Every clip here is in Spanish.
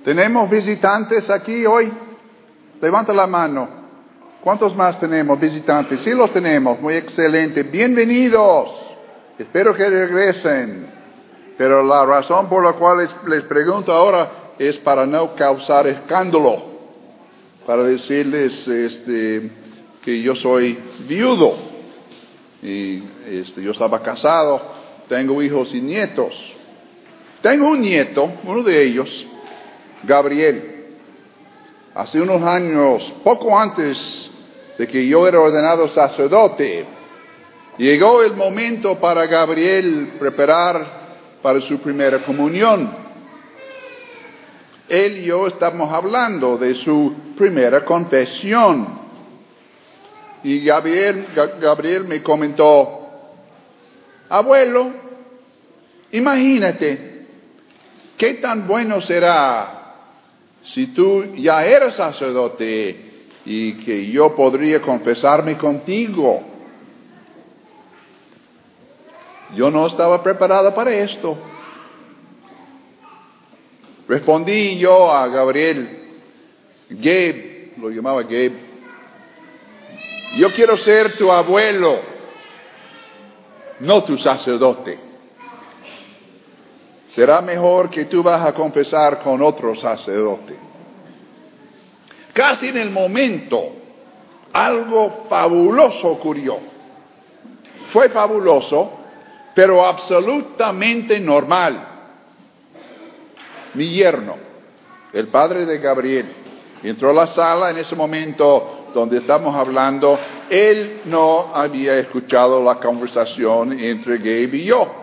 ¿Tenemos visitantes aquí hoy? Levanta la mano. ¿Cuántos más tenemos visitantes? Sí los tenemos. Muy excelente. Bienvenidos. Espero que regresen. Pero la razón por la cual les pregunto ahora es para no causar escándalo. Para decirles que yo soy viudo. Y yo estaba casado. Tengo hijos y nietos. Tengo un nieto, uno de ellos, Gabriel. Hace unos años, poco antes de que yo era ordenado sacerdote, llegó el momento para Gabriel preparar para su primera comunión. Él y yo estamos hablando de su primera confesión. Y Gabriel me comentó, abuelo, imagínate, ¿qué tan bueno será si tú ya eres sacerdote y que yo podría confesarme contigo? Yo no estaba preparado para esto. Respondí yo a Gabriel, Gabe, lo llamaba Gabe, yo quiero ser tu abuelo, no tu sacerdote. Será mejor que tú vas a confesar con otro sacerdote. Casi en el momento, algo fabuloso ocurrió. Fue fabuloso, pero absolutamente normal. Mi yerno, el padre de Gabriel, entró a la sala en ese momento donde estamos hablando. Él no había escuchado la conversación entre Gabe y yo.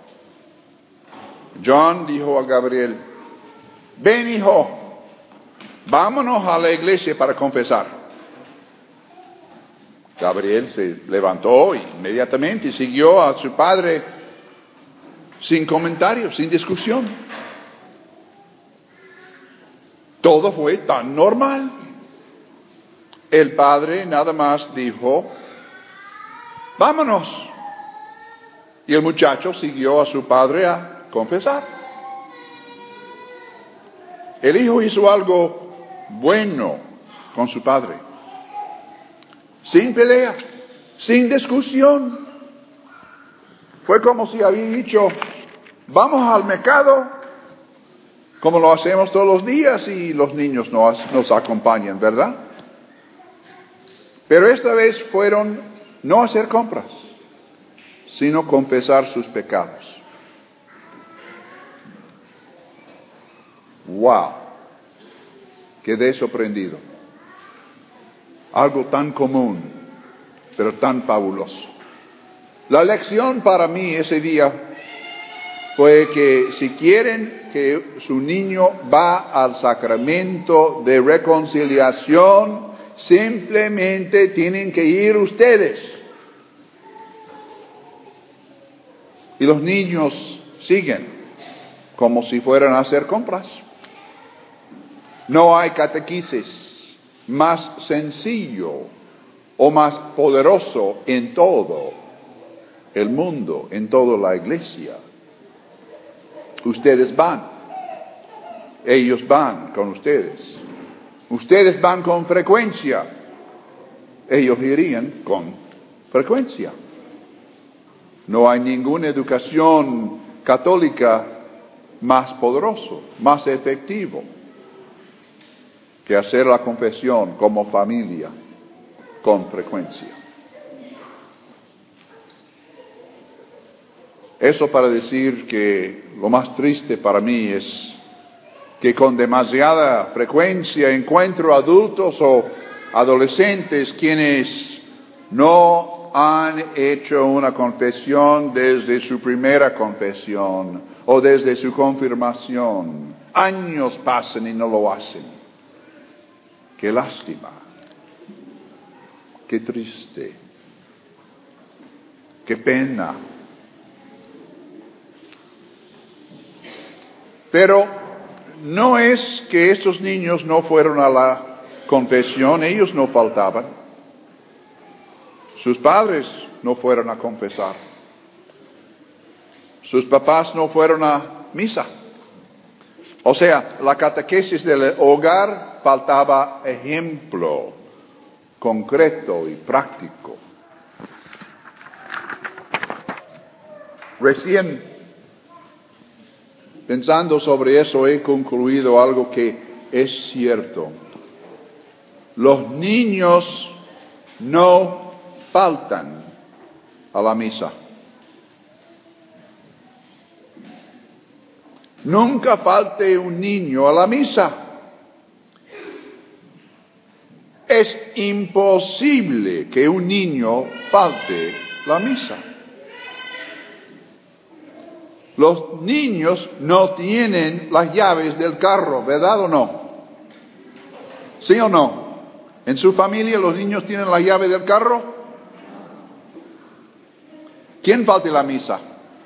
John dijo a Gabriel, ven hijo, vámonos a la iglesia para confesar. Gabriel se levantó inmediatamente y siguió a su padre sin comentarios, sin discusión. Todo fue tan normal. El padre nada más dijo, vámonos. Y el muchacho siguió a su padre a confesar. El hijo hizo algo bueno con su padre. Sin pelea, sin discusión. Fue como si había dicho, vamos al mercado, como lo hacemos todos los días y los niños nos acompañan, ¿verdad? Pero esta vez fueron no a hacer compras, sino confesar sus pecados. ¡Wow! Quedé sorprendido. Algo tan común, pero tan fabuloso. La lección para mí ese día fue que si quieren que su niño va al sacramento de reconciliación, simplemente tienen que ir ustedes. Y los niños siguen como si fueran a hacer compras. No hay catequesis más sencillo o más poderoso en todo el mundo, en toda la iglesia. Ustedes van, ellos van con ustedes. Ustedes van con frecuencia, ellos irían con frecuencia. No hay ninguna educación católica más poderoso, más efectivo que hacer la confesión como familia con frecuencia. Eso para decir que lo más triste para mí es que con demasiada frecuencia encuentro adultos o adolescentes quienes no han hecho una confesión desde su primera confesión o desde su confirmación. Años pasan y no lo hacen. Qué lástima, qué triste, qué pena. Pero no es que estos niños no fueron a la confesión, ellos no faltaban. Sus padres no fueron a confesar. Sus papás no fueron a misa. O sea, la catequesis del hogar faltaba ejemplo concreto y práctico. Recién, pensando sobre eso, he concluido algo que es cierto. Los niños no faltan a la misa. Nunca falte un niño a la misa. Es imposible que un niño falte la misa. Los niños no tienen las llaves del carro, ¿verdad o no? ¿Sí o no? ¿En su familia los niños tienen la llave del carro? ¿Quién falta la misa?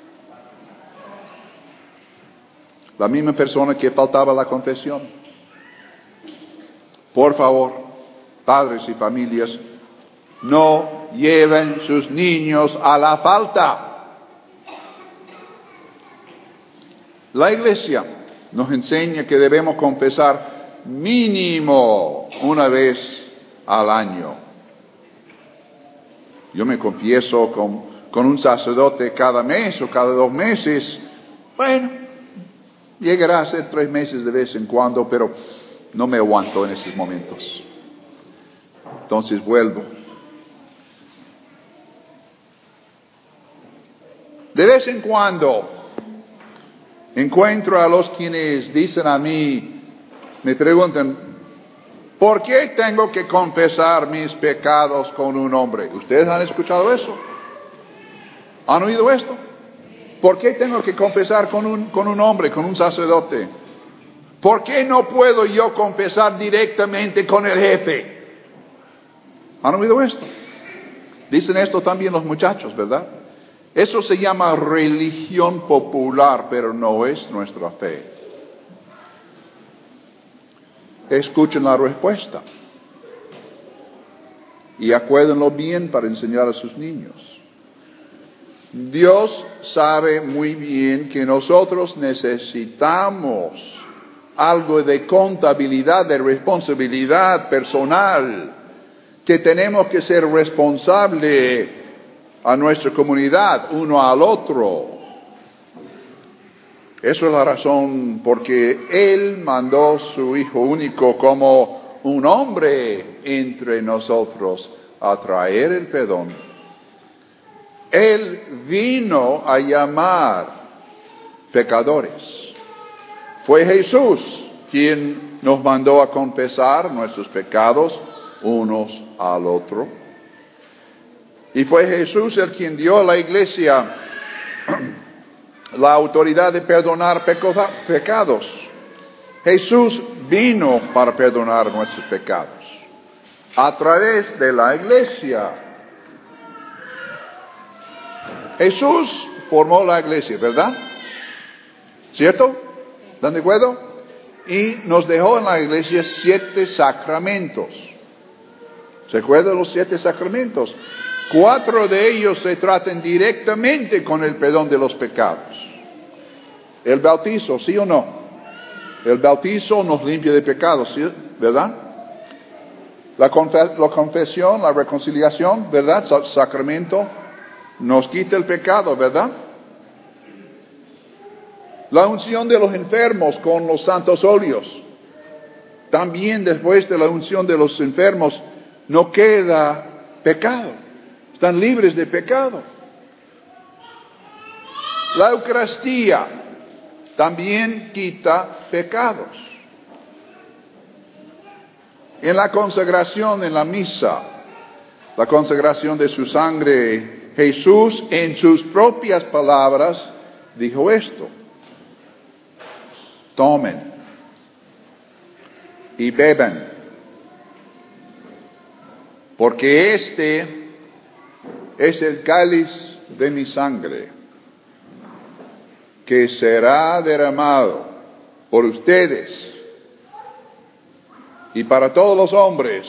La misma persona que faltaba la confesión. Por favor, padres y familias, no lleven sus niños a la falta. La Iglesia nos enseña que debemos confesar mínimo una vez al año. Yo me confieso con un sacerdote cada mes o cada 2 meses. Bueno, llegará a ser 3 meses de vez en cuando, pero no me aguanto en esos momentos. Entonces vuelvo. De vez en cuando encuentro a los quienes dicen a mí, me preguntan, ¿por qué tengo que confesar mis pecados con un hombre? ¿Ustedes han escuchado eso? ¿Han oído esto? ¿Por qué tengo que confesar con un hombre, con un sacerdote? ¿Por qué no puedo yo confesar directamente con el jefe? ¿Han oído esto? Dicen esto también los muchachos, ¿verdad? Eso se llama religión popular, pero no es nuestra fe. Escuchen la respuesta y acuérdenlo bien para enseñar a sus niños. Dios sabe muy bien que nosotros necesitamos algo de contabilidad, de responsabilidad personal, que tenemos que ser responsables a nuestra comunidad, uno al otro. Eso es la razón porque Él mandó su Hijo único como un hombre entre nosotros a traer el perdón. Él vino a llamar pecadores. Fue Jesús quien nos mandó a confesar nuestros pecados unos al otro. Y fue Jesús el quien dio a la Iglesia la autoridad de perdonar pecados. Jesús vino para perdonar nuestros pecados a través de la Iglesia. Jesús formó la Iglesia, ¿verdad? ¿Cierto? ¿Están de acuerdo? Y nos dejó en la Iglesia 7 sacramentos. ¿Se acuerdan los 7 sacramentos? 4 de ellos se tratan directamente con el perdón de los pecados. El bautizo, ¿sí o no? El bautizo nos limpia de pecados, ¿sí? ¿Verdad? La confesión, la reconciliación, ¿verdad? Sacramento nos quita el pecado, ¿verdad? La unción de los enfermos con los santos óleos. También después de la unción de los enfermos no queda pecado. Están libres de pecado. La Eucaristía también quita pecados. En la consagración, en la misa, la consagración de su sangre, Jesús en sus propias palabras dijo esto: tomen y beban, porque este es el cáliz de mi sangre, que será derramado por ustedes y para todos los hombres,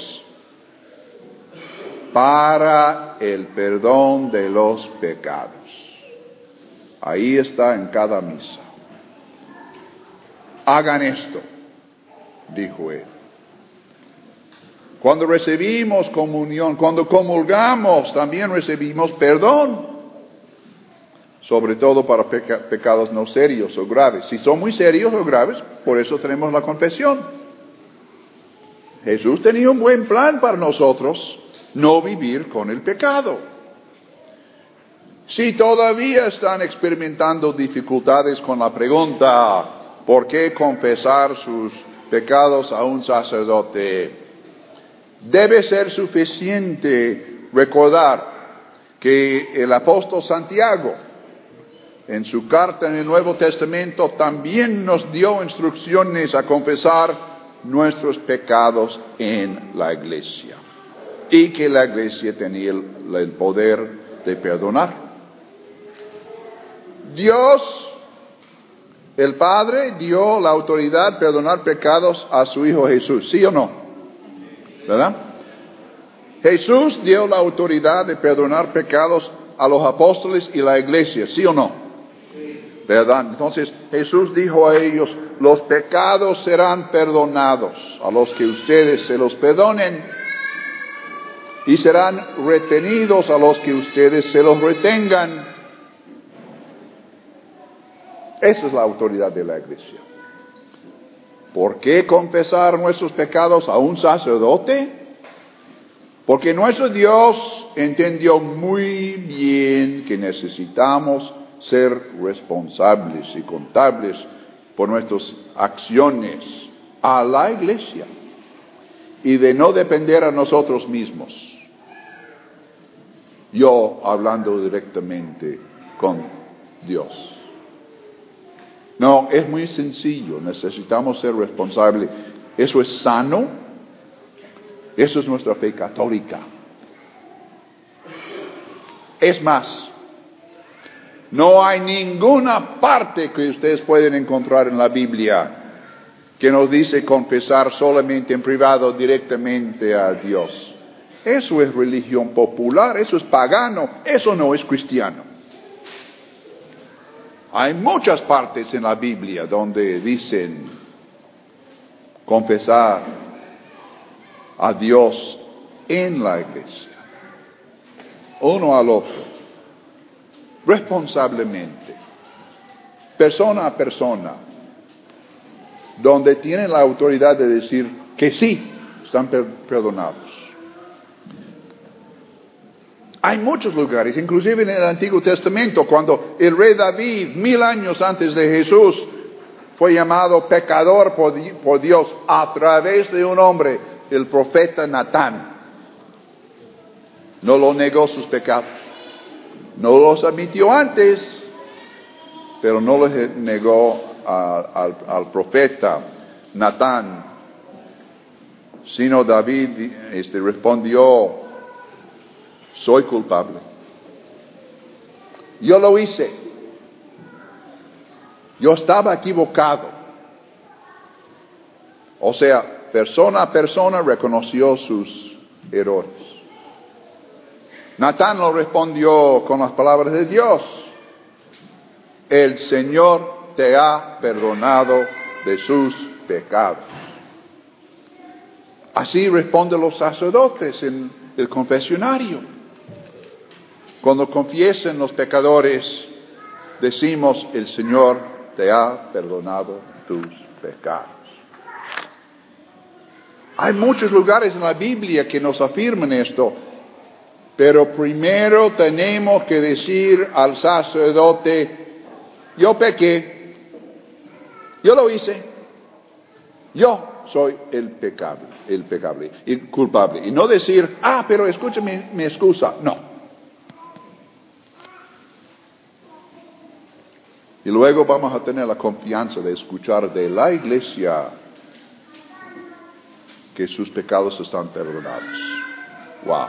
para el perdón de los pecados. Ahí está en cada misa. hagan esto, dijo él. Cuando recibimos comunión, cuando comulgamos, también recibimos perdón. Sobre todo para pecados no serios o graves. Si son muy serios o graves, por eso tenemos la confesión. Jesús tenía un buen plan para nosotros, no vivir con el pecado. Si todavía están experimentando dificultades con la pregunta, ¿por qué confesar sus pecados a un sacerdote? Debe ser suficiente recordar que el apóstol Santiago, en su carta en el Nuevo Testamento, también nos dio instrucciones a confesar nuestros pecados en la iglesia. Y que la iglesia tenía el poder de perdonar. Dios, el Padre, dio la autoridad de perdonar pecados a su Hijo Jesús. ¿Sí o no? ¿Verdad? Jesús dio la autoridad de perdonar pecados a los apóstoles y la iglesia. ¿Sí o no? ¿Verdad? Entonces Jesús dijo a ellos, los pecados serán perdonados a los que ustedes se los perdonen y serán retenidos a los que ustedes se los retengan. Esa es la autoridad de la iglesia. ¿Por qué confesar nuestros pecados a un sacerdote? Porque nuestro Dios entendió muy bien que necesitamos ser responsables y contables por nuestras acciones a la iglesia y de no depender a nosotros mismos. Yo hablando directamente con Dios. No, es muy sencillo, necesitamos ser responsables. Eso es sano, eso es nuestra fe católica. Es más, no hay ninguna parte que ustedes pueden encontrar en la Biblia que nos dice confesar solamente en privado directamente a Dios. Eso es religión popular, eso es pagano, eso no es cristiano. Hay muchas partes en la Biblia donde dicen confesar a Dios en la iglesia, uno al otro. Responsablemente, persona a persona, donde tienen la autoridad de decir que sí, están perdonados. Hay muchos lugares, inclusive en el Antiguo Testamento, cuando el rey David, 1000 años antes de Jesús, fue llamado pecador por Dios a través de un hombre, el profeta Natán. No lo negó sus pecados. No los admitió antes, pero no los negó al profeta Natán, sino David respondió, soy culpable. Yo lo hice. Yo estaba equivocado. O sea, persona a persona reconoció sus errores. Natán lo respondió con las palabras de Dios. El Señor te ha perdonado de sus pecados. Así responden los sacerdotes en el confesionario. Cuando confiesen los pecadores, decimos, el Señor te ha perdonado tus pecados. Hay muchos lugares en la Biblia que nos afirman esto. Pero primero tenemos que decir al sacerdote, yo pequé, yo lo hice, yo soy el pecable, y culpable. Y no decir, pero escúchame mi excusa, no. Y luego vamos a tener la confianza de escuchar de la iglesia que sus pecados están perdonados. Wow.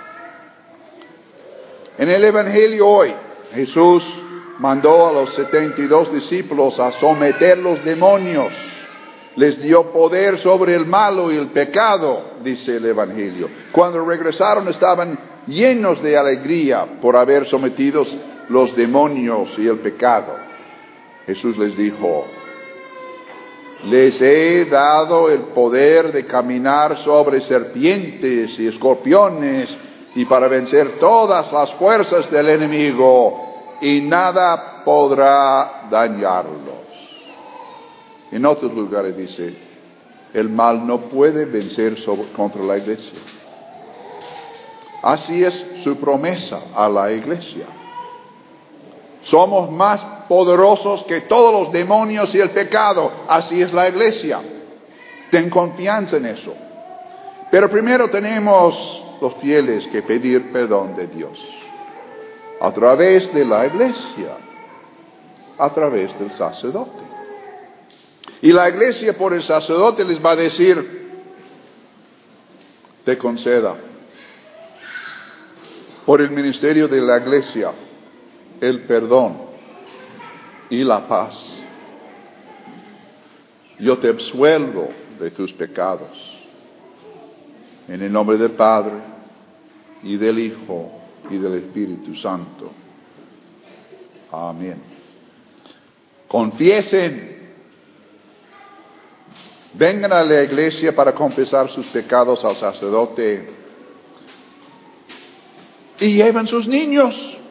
En el Evangelio hoy, Jesús mandó a los 72 discípulos a someter los demonios. Les dio poder sobre el malo y el pecado, dice el Evangelio. Cuando regresaron estaban llenos de alegría por haber sometido los demonios y el pecado. Jesús les dijo, Les he dado el poder de caminar sobre serpientes y escorpiones y para vencer todas las fuerzas del enemigo, y nada podrá dañarlos. En otros lugares dice, el mal no puede vencer contra la iglesia. Así es su promesa a la iglesia. Somos más poderosos que todos los demonios y el pecado. Así es la iglesia. Ten confianza en eso. Pero primero tenemos los fieles que pedir perdón de Dios. A través de la iglesia. A través del sacerdote. Y la iglesia por el sacerdote les va a decir, te conceda. Por el ministerio de la iglesia, el perdón y la paz. Yo te absuelvo de tus pecados. En el nombre del Padre, y del Hijo, y del Espíritu Santo. Amén. Confiesen. Vengan a la iglesia para confesar sus pecados al sacerdote. Y lleven sus niños.